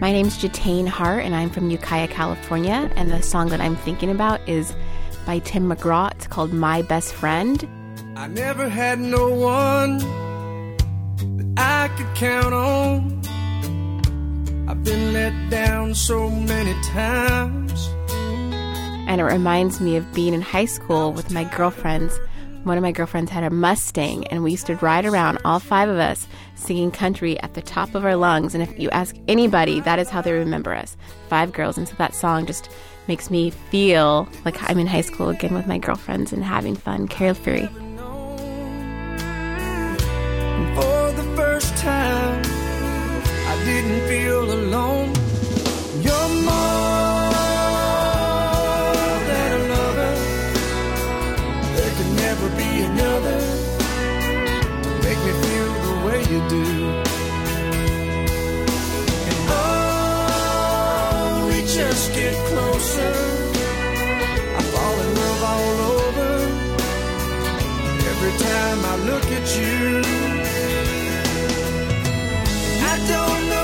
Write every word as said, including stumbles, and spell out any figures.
My name's Jatane Hart, and I'm from Ukiah, California, and the song that I'm thinking about is by Tim McGraw. It's called My Best Friend. I never had no one that I could count on. I've been let down so many times. And it reminds me of being in high school with my girlfriends. One of my girlfriends had a Mustang, and we used to ride around, all five of us, singing country at the top of our lungs. And if you ask anybody, that is how they remember us. Five girls. And so that song just makes me feel like I'm in high school again with my girlfriends and having fun, carefree. For the first time, I didn't feel alone. You're more than a lover. There could never be another. Make me feel the way you do. And oh, we just get closer. I fall in love all over. Every time I look at you, I don't know